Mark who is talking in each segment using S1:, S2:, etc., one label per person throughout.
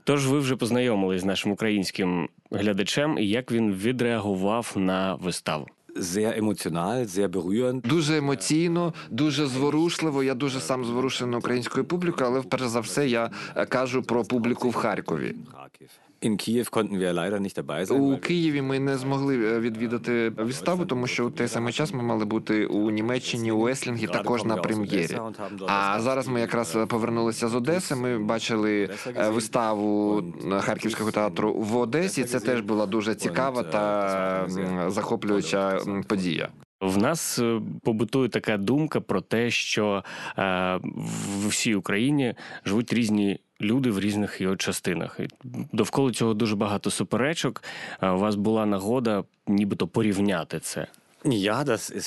S1: Тож ви вже познайомились з нашим українським глядачем, і як він відреагував на виставу?
S2: Sehr emotional, sehr berührend.
S3: Дуже емоційно, дуже зворушливо. Я дуже сам зворушений українською публікою, але перш за все я кажу про публіку в Харкові.
S2: In Kiew konnten wir leider nicht dabei sein.
S3: У Києві ми не змогли відвідати виставу, тому що у той самий час ми мали бути у Німеччині, у Еслінгі, також на прем'єрі. А зараз ми якраз повернулися з Одеси, ми бачили виставу Харківського театру в Одесі. Це теж була дуже цікава та захоплююча подія.
S1: В нас побутує така думка про те, що в всій Україні живуть різні люди в різних його частинах. І довкола цього дуже багато суперечок. У вас була нагода нібито порівняти це.
S2: Ja,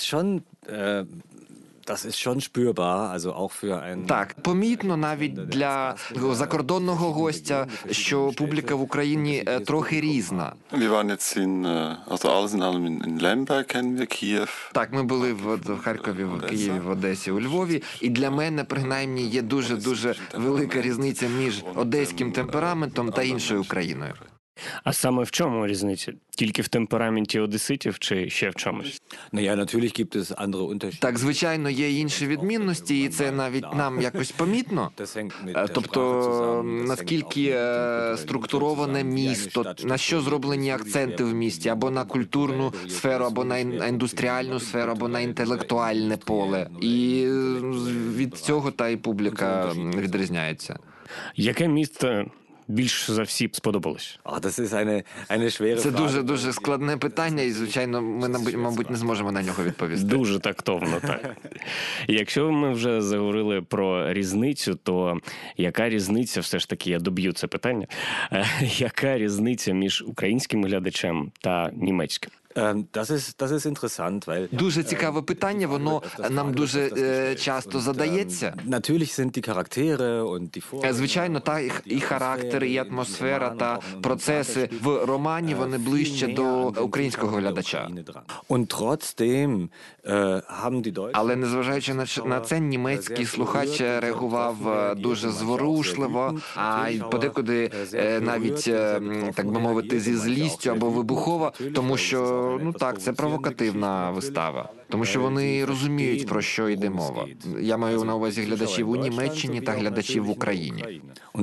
S2: das ist schon spürbar, also auch für einen...
S3: Так, помітно навіть для закордонного гостя, що публіка в Україні трохи різна.
S4: Wir waren jetzt also alles in allem in Lemberg kennen wir Kiew.
S3: Так, ми були в Харкові, в Києві, в Одесі, у Львові. І для мене, принаймні, є дуже-дуже велика різниця між одеським темпераментом та іншою Україною.
S1: А саме в чому різниця? Тільки в темпераменті одеситів чи ще в чомусь?
S2: Naja, natürlich gibt es andere Unterschiede.
S3: Так, звичайно, є інші відмінності, і це навіть нам якось помітно. Тобто, наскільки структуроване місто, на що зроблені акценти в місті, або на культурну сферу, або на індустріальну сферу, або на інтелектуальне поле. І від цього та й публіка відрізняється.
S1: Яке місто більш за всі сподобалось?
S3: Це дуже складне питання, і, звичайно, ми, мабуть, не зможемо на нього відповісти.
S1: Дуже тактовно, так. Якщо ми вже заговорили про різницю, то яка різниця, все ж таки, я доб'ю це питання, яка різниця між українським глядачем та німецьким?
S2: Das ist interessant, weil...
S3: Дуже цікаве питання, воно нам дуже часто задається.
S2: Natürlich sind die Charaktere und die
S3: Звичайно, та і характер, і атмосфера, та процеси в романі, вони ближче до українського глядача.
S2: Und trotzdem haben die Deutschen...
S3: Але незважаючи на це, німецький слухач реагував дуже зворушливо, а й подекуди навіть, так би мовити, зі злістю або вибухово, тому що так, це провокативна вистава. Тому що вони розуміють, про що йде мова. Я маю на увазі глядачів у Німеччині та глядачів в Україні.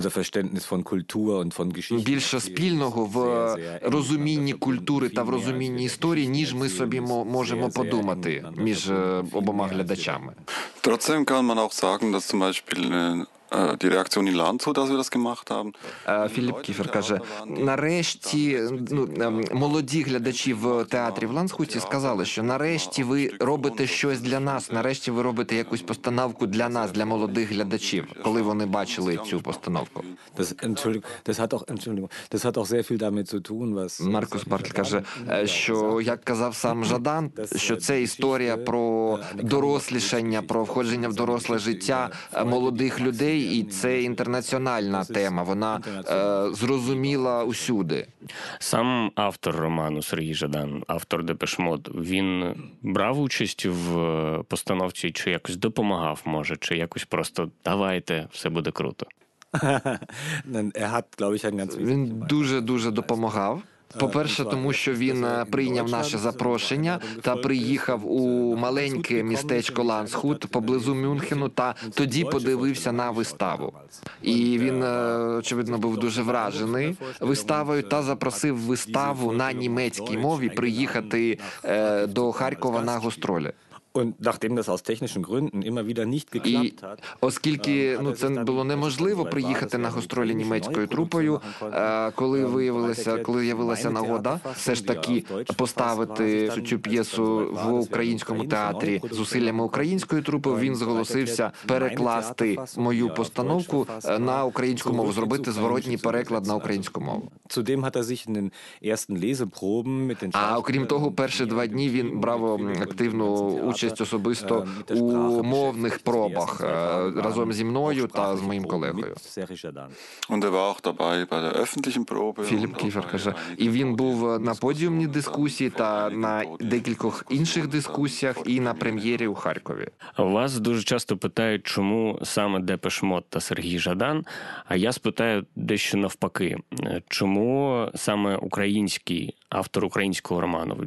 S3: Більше спільного в розумінні культури та в розумінні історії, ніж ми собі можемо подумати між обома глядачами.
S4: Trotzdem kann man auch sagen, dass zum Beispiel die Reaktion in Landshut, dass wir das gemacht haben.
S3: Філіп Кіфер каже, нарешті, молоді глядачі в театрі в Ландсхуті сказали, що нарешті ви робите щось для нас, нарешті ви робите якусь постановку для нас, для молодих глядачів, коли вони бачили цю постановку. Маркус Бартль каже, що, як казав сам Жадан, що це історія про дорослішання, про входження в доросле життя молодих людей, і це інтернаціональна тема, вона зрозуміла усюди.
S1: Сам автор роману Сергій Жадан, автор «Депеш Мод», він брав участь в постановці, чи якось допомагав, може, чи якось просто «давайте, все буде круто»?
S3: Він дуже допомагав. По-перше, тому що він прийняв наше запрошення та приїхав у маленьке містечко Ландсхут поблизу Мюнхену та тоді подивився на виставу. І він, очевидно, був дуже вражений виставою та запросив виставу на німецькій мові приїхати до Харкова на гастролі.
S2: Und nachdem das aus technischen Gründen immer wieder nicht geklappt hat,
S3: оскільки це було неможливо приїхати на гастролі німецькою трупою, коли з'явилася нагода все ж таки поставити цю п'єсу в українському театрі зусиллями української трупи, він зголосився перекласти мою постановку на українську мову, зробити зворотній переклад на українську мову. А окрім того, перші 2 дні він брав активну участь участь особисто у мовних пробах разом зі мною та з моїм колегою.
S4: Und er war auch dabei bei der öffentlichen Probe.
S3: Філіп Кіфер каже, і він був на подіумній дискусії та на декількох інших дискусіях і на прем'єрі у Харкові.
S1: Вас дуже часто питають, чому саме Депеш Мод та Сергій Жадан, а я спитаю дещо навпаки. Чому саме український автор українського роману?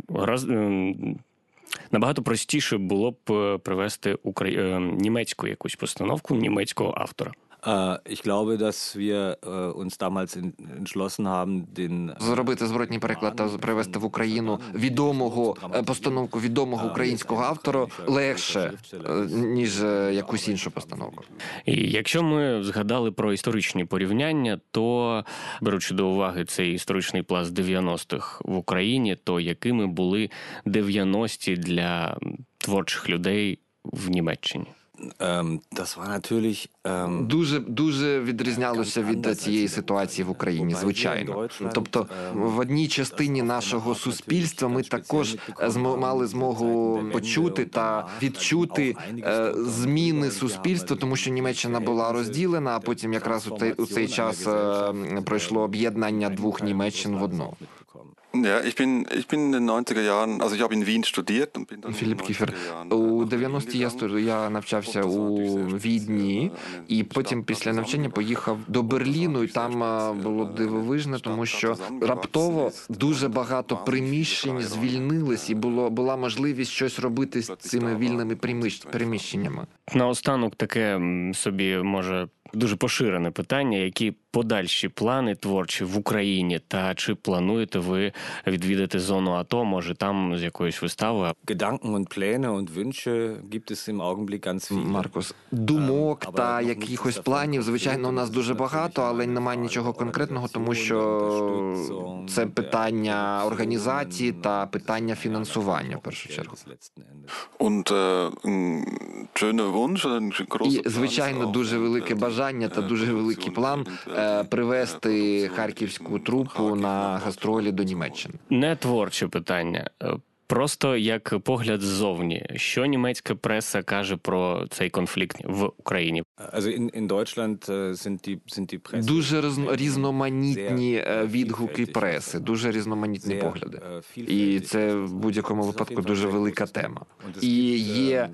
S1: Набагато простіше було б привести німецьку якусь постановку німецького автора.
S2: Ich glaube, dass wir uns damals entschlossen haben, den
S3: Зробити зворотній переклад та привести в Україну постановку відомого українського автора легше, ніж якусь іншу постановку.
S1: І якщо ми згадали про історичні порівняння, то, беручи до уваги цей історичний пласт 90-х в Україні, то якими були 90-ті для творчих людей в Німеччині?
S2: Das war natürlich
S3: Дуже відрізнялося від цієї ситуації в Україні, звичайно. Тобто в одній частині нашого суспільства ми також мали змогу почути та відчути зміни суспільства, тому що Німеччина була розділена, а потім якраз у цей час пройшло об'єднання двох Німеччин в одну.
S4: Ja, ich bin in den 90er Jahren, also ich habe in Wien studiert und bin dann
S3: Філіп Кіфер. У 90-ті я навчався у Відні, і потім після навчання поїхав до Берліну, і там було дивовижне, тому що раптово дуже багато приміщень звільнились, і була можливість щось робити з цими вільними приміщеннями.
S1: Наостанок таке собі, може, дуже поширене питання. Які подальші плани творчі в Україні? Та чи плануєте ви відвідати зону АТО, може там з якоюсь виставою?
S2: Gedanken und Pläne und Wünsche gibt es im Augenblick ganz viele.
S3: Маркус, думок та якихось планів, звичайно, у нас дуже багато, але немає нічого конкретного, тому що це питання організації та питання фінансування, в першу чергу.
S4: Und schöner Wunsch, ein großer
S3: І, звичайно, дуже велике бажання та дуже великий план привести харківську трупу на гастролі до Німеччини.
S1: Не творче питання. Просто як погляд ззовні. Що німецька преса каже про цей конфлікт в Україні?
S2: Also in Deutschland sind die Presse
S3: Дуже різноманітні відгуки преси, дуже різноманітні погляди. І це в будь-якому випадку дуже велика тема. І є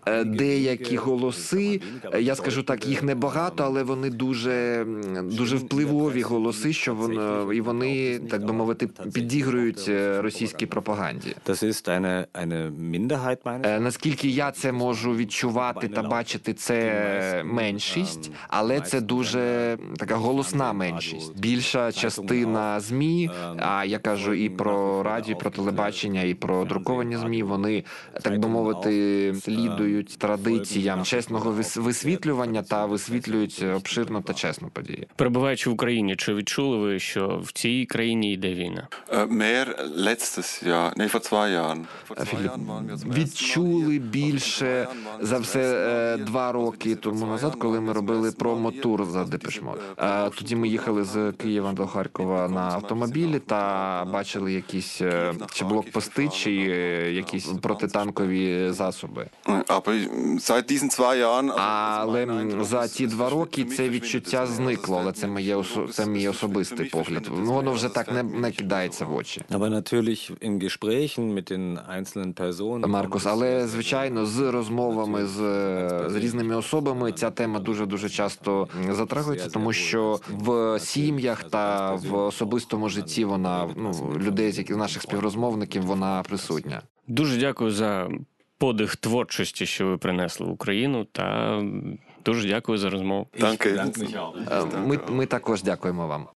S3: деякі голоси, я скажу так, їх небагато, але вони дуже впливові голоси, що вони, так би мовити, підігрують російській пропаганді.
S2: Das ist eine Minderheit meines.
S3: Наскільки я це можу відчувати та бачити, це меншість, але це дуже така голосна меншість. Більша частина ЗМІ, а я кажу і про радіо, і про телебачення, і про друковані ЗМІ, вони, так би мовити, слідують традиціям чесного висвітлювання та висвітлюють обширно та чесно події.
S1: Перебуваючи в Україні, чи відчули ви, що в цій країні йде війна?
S4: mehr letztes Jahr, nee, vor 2 Jahren. Vor 2
S3: Філіп,
S4: Jahren waren wir zum ersten Mal
S3: відчули
S4: hier.
S3: більше за все 2 роки тому назад, коли ми робили промо-тур за Депеш Мод. Тоді ми їхали з Києва до Харкова на автомобілі та бачили якісь чи блокпости, чи якісь протитанкові засоби.
S4: Aber seit diesen 2 Jahren,
S3: Але за ці 2 роки це відчуття зникло, але це мій особистий погляд. Воно вже так не кидається в очі.
S2: Aber natürlich in Gesprächen mit den einzelnen Personen.
S3: Маркус, але, звичайно, з розмовами з різними особами ця тема дуже часто затрагується, тому що в сім'ях та в особистому житті вона, людей, з наших співрозмовників, вона присутня.
S1: Дуже дякую за подих творчості, що ви принесли в Україну, та дуже дякую за розмову.
S4: danke.
S3: Ми також дякуємо вам.